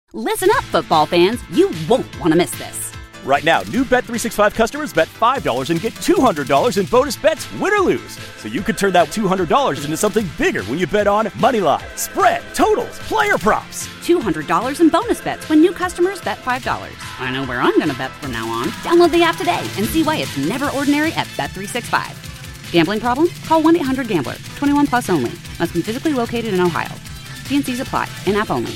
Listen up, football fans. You won't want to miss this. Right now, new Bet365 customers bet $5 and get $200 in bonus bets, win or lose. So you could turn that $200 into something bigger when you bet on moneyline, spread, totals, player props. $200 in bonus bets when new customers bet $5. I know where I'm going to bet from now on. Download the app today and see why it's never ordinary at Bet365. Gambling problem? Call 1-800-GAMBLER. 21 plus only. Must be physically located in Ohio. T&Cs apply. In-app only.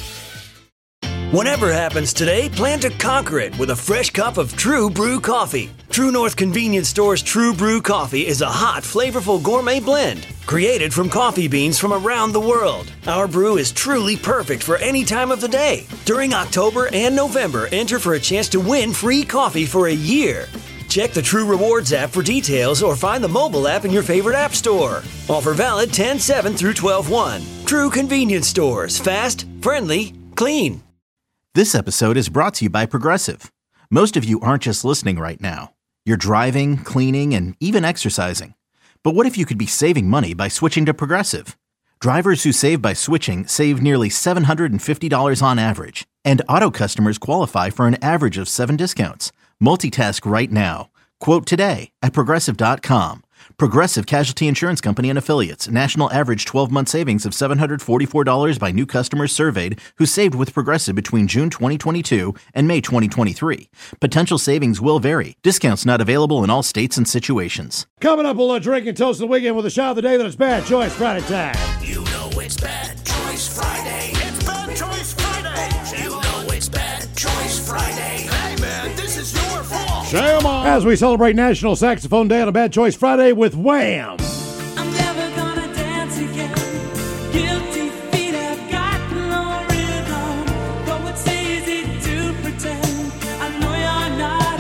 Whatever happens today, plan to conquer it with a fresh cup of True Brew coffee. True North Convenience Store's True Brew coffee is a hot, flavorful gourmet blend created from coffee beans from around the world. Our brew is truly perfect for any time of the day. During October and November, enter for a chance to win free coffee for a year. Check the True Rewards app for details or find the mobile app in your favorite app store. Offer valid 10/7 through 12/1. True Convenience Stores. Fast, friendly, clean. This episode is brought to you by Progressive. Most of you aren't just listening right now. You're driving, cleaning, and even exercising. But what if you could be saving money by switching to Progressive? Drivers who save by switching save nearly $750 on average. And auto customers qualify for an average of 7 discounts. Multitask right now. Quote today at Progressive.com. Progressive Casualty Insurance Company and Affiliates. National average 12-month savings of $744 by new customers surveyed who saved with Progressive between June 2022 and May 2023. Potential savings will vary. Discounts not available in all states and situations. Coming up, we'll drink and toast the weekend with a shot of the day that it's Bad Choice Friday time. You know it's Bad Choice Friday. It's Bad Choice Friday. You know it's Bad Choice Friday. Hey, man, this is your fault. As we celebrate National Saxophone Day on a Bad Choice Friday with Wham! I'm never gonna dance again. Guilty feet have got no rhythm. Though it's easy to pretend. I know you're not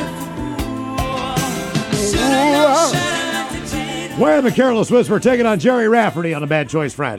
a fool. Should've Wham! And Careless Whisper taking on Jerry Rafferty on a Bad Choice Friday.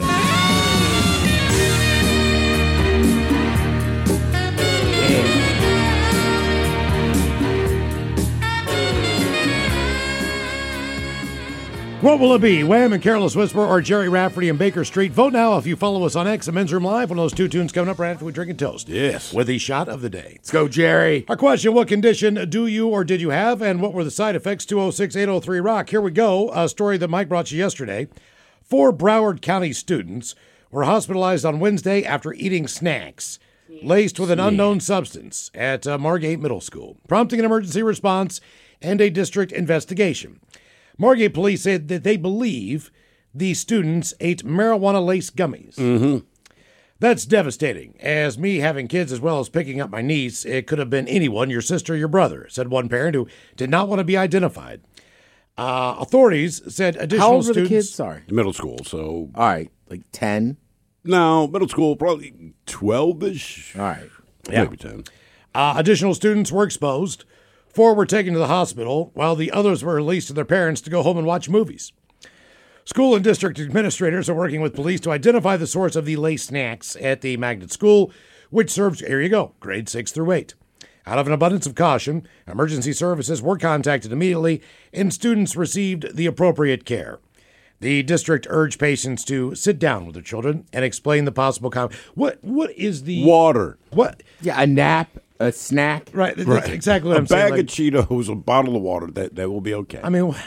What will it be? Wham and Careless Whisper or Jerry Rafferty and Baker Street? Vote now if you follow us on X and Men's Room Live. One of those two tunes coming up right after we drink and toast. Yes. With the shot of the day. Let's go, Jerry. Our question, what condition do you or did you have? And what were the side effects? 206-803-ROCK. Here we go. A story that Mike brought you yesterday. 4 Broward County students were hospitalized on Wednesday after eating snacks laced with an unknown substance at Margate Middle School, prompting an emergency response and a district investigation. Margate police said that they believe the students ate marijuana-laced gummies. Mm-hmm. That's devastating. As me having kids as well as picking up my niece, it could have been anyone, your sister, your brother, said one parent who did not want to be identified. Authorities said additional How old were students... the kids? Sorry. Middle school, so... All right, like 10? No, middle school, probably 12-ish. All right. Yeah. Maybe 10. Additional students were exposed. 4 were taken to the hospital, while the others were released to their parents to go home and watch movies. School and district administrators are working with police to identify the source of the laced snacks at the Magnet School, which serves, here you go, grades 6 through 8. Out of an abundance of caution, emergency services were contacted immediately, and students received the appropriate care. The district urged patients to sit down with their children and explain the possible What is the... Water. What? Yeah, a nap, a snack. Right, that's exactly what I'm saying. A bag of Cheetos, a bottle of water, that will be okay. I mean,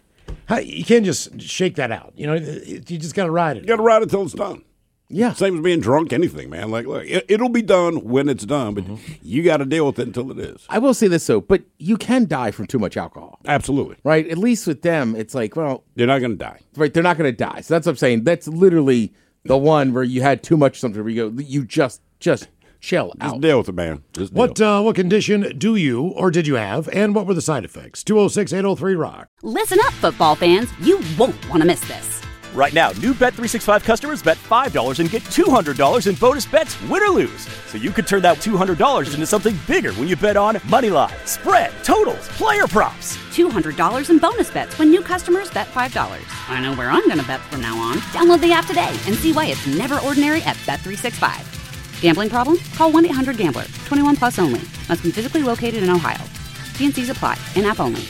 you can't just shake that out. You know, you just got to ride it. You got to ride it till it's done. Yeah. Same as being drunk, anything, man. Like, look, it'll be done when it's done, but you got to deal with it until it is. I will say this, though, but you can die from too much alcohol. Absolutely. Right? At least with them, it's like, well... They're not going to die. Right, they're not going to die. So that's what I'm saying. That's literally the one where you had too much something where you go, you just chill out. Just deal with it, man. Just deal. What condition do you or did you have, and what were the side effects? 206-803-ROCK. Listen up, football fans. You won't want to miss this. Right now, new Bet365 customers bet $5 and get $200 in bonus bets, win or lose. So you could turn that $200 into something bigger when you bet on moneyline, spread, totals, player props. $200 in bonus bets when new customers bet $5. I know where I'm going to bet from now on. Download the app today and see why it's never ordinary at Bet365. Gambling problem? Call 1-800-GAMBLER. 21 plus only. Must be physically located in Ohio. T&Cs apply. In-app only.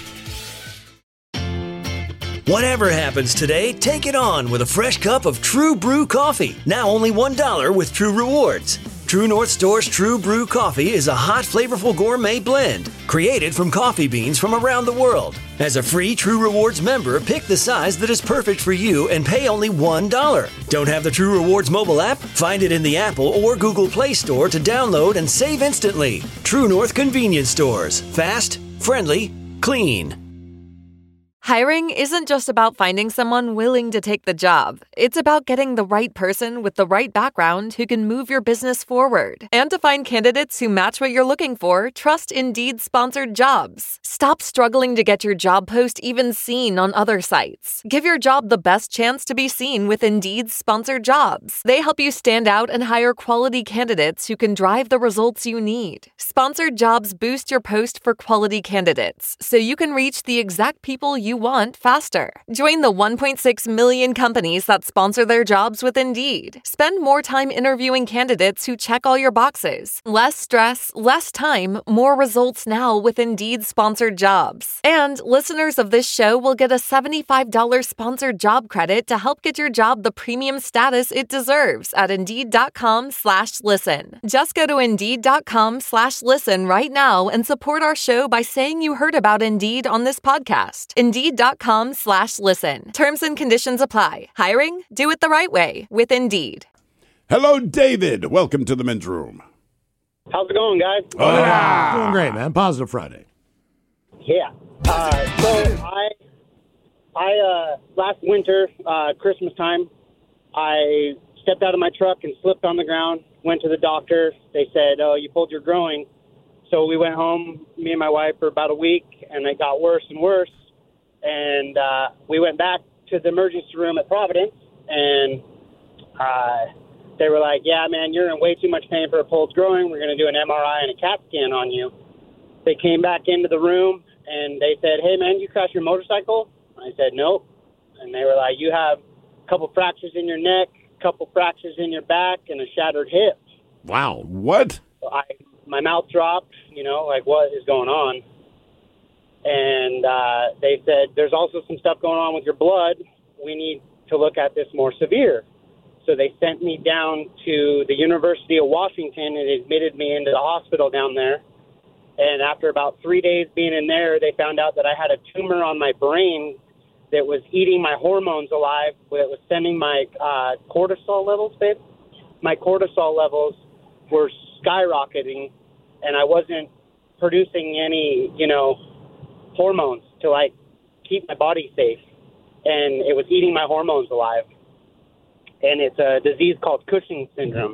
Whatever happens today, take it on with a fresh cup of True Brew coffee. Now only $1 with True Rewards. True North Store's True Brew Coffee is a hot, flavorful gourmet blend created from coffee beans from around the world. As a free True Rewards member, pick the size that is perfect for you and pay only $1. Don't have the True Rewards mobile app? Find it in the Apple or Google Play Store to download and save instantly. True North Convenience Stores. Fast, friendly, clean. Hiring isn't just about finding someone willing to take the job. It's about getting the right person with the right background who can move your business forward. And to find candidates who match what you're looking for, trust Indeed sponsored jobs. Stop struggling to get your job post even seen on other sites. Give your job the best chance to be seen with Indeed sponsored jobs. They help you stand out and hire quality candidates who can drive the results you need. Sponsored jobs boost your post for quality candidates, so you can reach the exact people you want faster. Join the 1.6 million companies that sponsor their jobs with Indeed. Spend more time interviewing candidates who check all your boxes. Less stress, less time, more results now with Indeed sponsored jobs. And listeners of this show will get a $75 sponsored job credit to help get your job the premium status it deserves at Indeed.com/listen. Just go to Indeed.com/listen right now and support our show by saying you heard about Indeed on this podcast. Indeed.com/listen. Terms and conditions apply. Hiring? Do it the right way with Indeed. Hello, David. Welcome to the men's room. How's it going, guys? Doing great, man. Positive Friday. Yeah. Last winter, Christmas time, I stepped out of my truck and slipped on the ground, went to the doctor. They said, oh, you pulled your groin. So we went home, me and my wife, for about a week, and it got worse and worse. And we went back to the emergency room at Providence, and they were like, yeah, man, you're in way too much pain for a pulled groin. We're going to do an MRI and a CAT scan on you. They came back into the room, and they said, hey, man, you crashed your motorcycle? I said, nope. And they were like, you have a couple fractures in your neck, a couple fractures in your back, and a shattered hip. Wow. What? So my mouth dropped, like, what is going on? And they said, there's also some stuff going on with your blood. We need to look at this more severe. So they sent me down to the University of Washington and admitted me into the hospital down there. And after about 3 days being in there, they found out that I had a tumor on my brain that was eating my hormones alive, that was sending my cortisol levels, babe. My cortisol levels were skyrocketing, and I wasn't producing any, hormones to, keep my body safe. And it was eating my hormones alive. And it's a disease called Cushing's syndrome.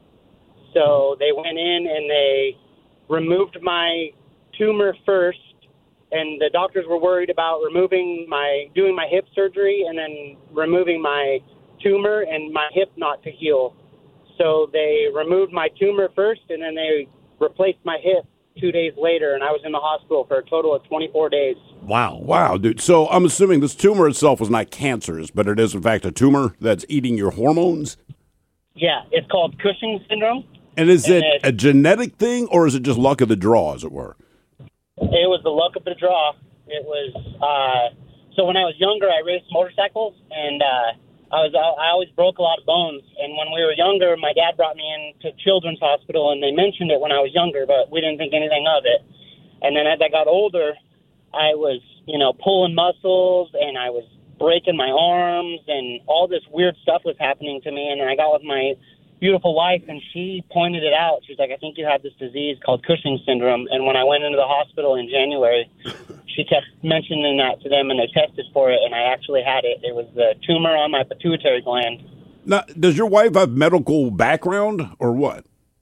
So they went in and they removed my tumor first, and the doctors were worried about doing my hip surgery and then removing my tumor and my hip not to heal. So they removed my tumor first, and then they replaced my hip 2 days later, and I was in the hospital for a total of 24 days. Wow, dude. So I'm assuming this tumor itself was not cancerous, but it is, in fact, a tumor that's eating your hormones? Yeah, it's called Cushing's syndrome. And is it a genetic thing, or is it just luck of the draw, as it were? It was the luck of the draw. It was, so when I was younger, I raced motorcycles, and I always broke a lot of bones. And when we were younger, my dad brought me into Children's Hospital, and they mentioned it when I was younger, but we didn't think anything of it. And then as I got older, I was, pulling muscles, and I was breaking my arms, and all this weird stuff was happening to me. And then I got with my beautiful wife, and she pointed it out. She's like, I think you have this disease called Cushing's syndrome. And when I went into the hospital in January, she kept mentioning that to them, and they tested for it, and I actually had it. It was the tumor on my pituitary gland. Now, does your wife have medical background, or what?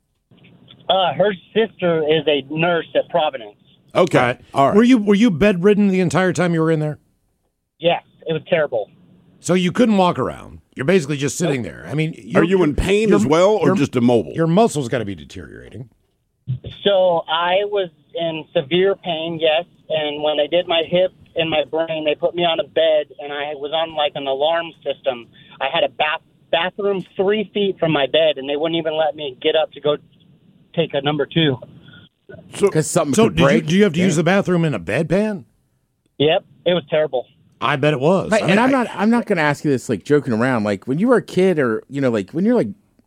Her sister is a nurse at Providence. Okay, all right. Were you bedridden the entire time you were in there? Yes, it was terrible. So you couldn't walk around. You're basically just sitting there. I mean, are you in pain as well, or just immobile? Your muscles got to be deteriorating. So I was in severe pain, yes. And when they did my hip and my brain, they put me on a bed, and I was on an alarm system. I had a bathroom 3 feet from my bed, and they wouldn't even let me get up to go take a number 2. So, because something could break. Do you have to use the bathroom in a bedpan? Yep, it was terrible. I bet it was. Right, and I'm not going to ask you this joking around. Like when you were a kid, or when you're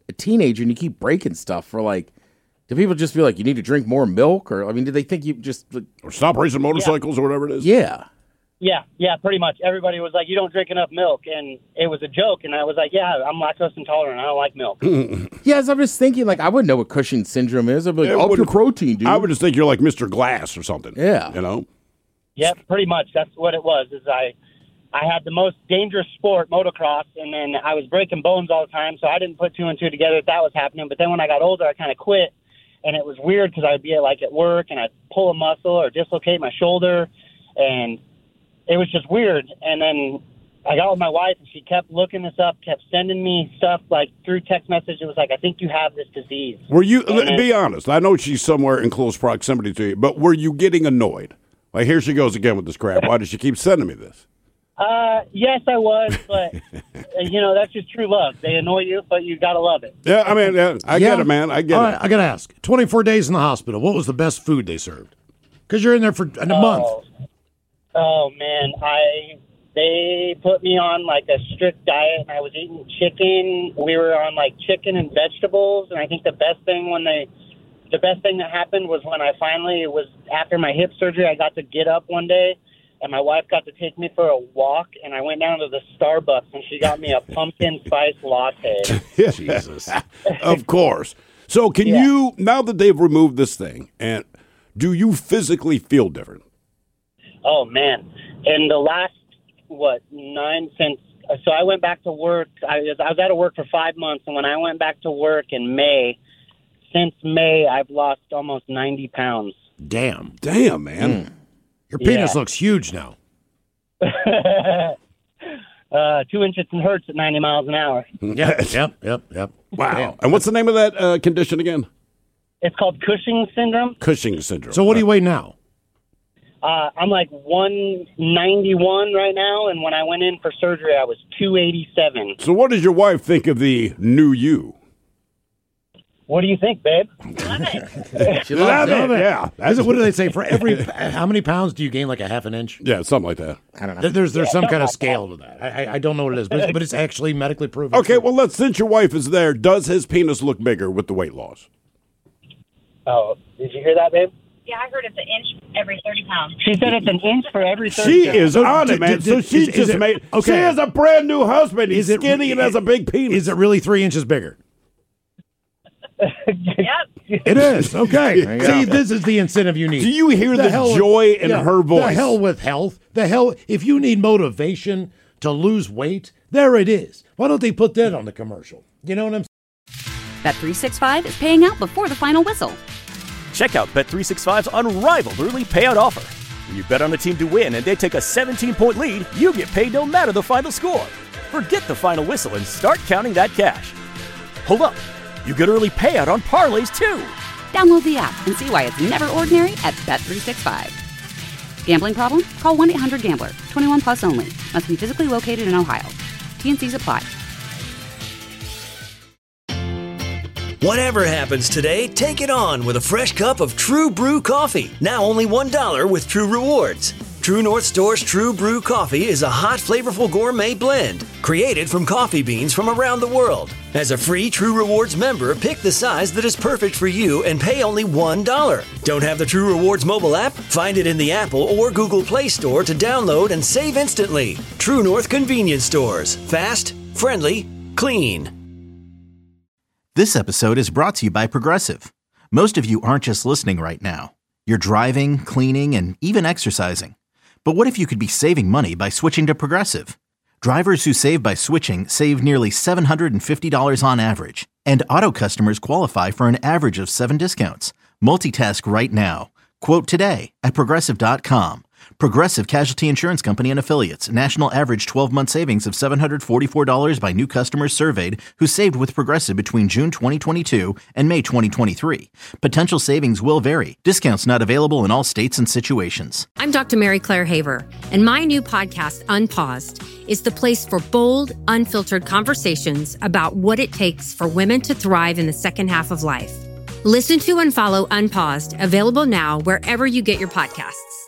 a teenager and you keep breaking stuff for like, do people just feel like you need to drink more milk? Or, I mean, do they think you just... Or stop racing motorcycles or whatever it is? Yeah. Yeah, pretty much. Everybody was like, you don't drink enough milk. And it was a joke. And I was like, yeah, I'm lactose intolerant. I don't like milk. Yes, I'm just thinking, like, I wouldn't know what Cushing's syndrome is. I'd be like, up your protein, dude. I would just think you're like Mr. Glass or something. Yeah. You know? Yeah, pretty much. That's what it was. Is I had the most dangerous sport, motocross, and then I was breaking bones all the time. So I didn't put two and two together that was happening. But then when I got older, I kind of quit. And it was weird because I'd be at work and I'd pull a muscle or dislocate my shoulder. And it was just weird. And then I got with my wife and she kept looking this up, kept sending me stuff like through text message. It was like, I think you have this disease. Were you, be honest, I know she's somewhere in close proximity to you, but were you getting annoyed? Like, here she goes again with this crap. Why does she keep sending me this? Yes, I was, but, that's just true love. They annoy you, but you got to love it. Yeah, I mean, I get it, man. I get All it. right, I got to ask. 24 days in the hospital. What was the best food they served? Because you're in there for a month. Oh, man. They put me on, like, a strict diet, and I was eating chicken. We were on, like, chicken and vegetables, and I think the best thing that happened was when I finally was, after my hip surgery, I got to get up one day, and my wife got to take me for a walk, and I went down to the Starbucks, and she got me a pumpkin spice latte. Jesus. Of course. So can you, now that they've removed this thing, and do you physically feel different? Oh, man. In the last, so I went back to work. I was out of work for 5 months, and when I went back to work in May, since May, I've lost almost 90 pounds. Damn, man. Your penis looks huge now. 2 inches and hurts at 90 miles an hour. Yep. Wow. Damn. And what's the name of that condition again? It's called Cushing's syndrome. Cushing's syndrome. So what do you weigh now? I'm like 191 right now, and when I went in for surgery, I was 287. So what does your wife think of the new you? What do you think, babe? Love it. She loves it. Yeah. What do they say? For every how many pounds do you gain? Like a half an inch? Yeah, something like that. I don't know. There's some kind of scale to that. I don't know what it is, but it's actually medically proven. Okay, well, since your wife is there, does his penis look bigger with the weight loss? Oh, did you hear that, babe? Yeah, I heard it's an inch every 30 pounds. She said it's an inch for every 30 She pounds. is on it, man. So she just made. okay. She has a brand new husband. He's skinny and has a big penis. Is it really 3 inches bigger? Yep. It is. Okay. There you See, go. this is the incentive you need. Do you hear the joy in her voice? The hell with health. The hell, if you need motivation to lose weight, there it is. Why don't they put that on the commercial? You know what I'm saying? Bet365 is paying out before the final whistle. Check out Bet365's unrivaled early payout offer. When you bet on a team to win and they take a 17-point lead, you get paid no matter the final score. Forget the final whistle and start counting that cash. Hold up. You get early payout on parlays, too. Download the app and see why it's never ordinary at Bet365. Gambling problem? Call 1-800-GAMBLER. 21 plus only. Must be physically located in Ohio. T&Cs apply. Whatever happens today, take it on with a fresh cup of True Brew coffee. Now only $1 with True Rewards. True North Store's True Brew coffee is a hot, flavorful gourmet blend created from coffee beans from around the world. As a free True Rewards member, pick the size that is perfect for you and pay only $1. Don't have the True Rewards mobile app? Find it in the Apple or Google Play Store to download and save instantly. True North Convenience Stores. Fast, friendly, clean. This episode is brought to you by Progressive. Most of you aren't just listening right now. You're driving, cleaning, and even exercising. But what if you could be saving money by switching to Progressive? Drivers who save by switching save nearly $750 on average. And auto customers qualify for an average of 7 discounts. Multitask right now. Quote today at Progressive.com. Progressive Casualty Insurance Company and Affiliates. National average 12-month savings of $744 by new customers surveyed who saved with Progressive between June 2022 and May 2023. Potential savings will vary. Discounts not available in all states and situations. I'm Dr. Mary Claire Haver, and my new podcast, Unpaused, is the place for bold, unfiltered conversations about what it takes for women to thrive in the second half of life. Listen to and follow Unpaused, available now wherever you get your podcasts.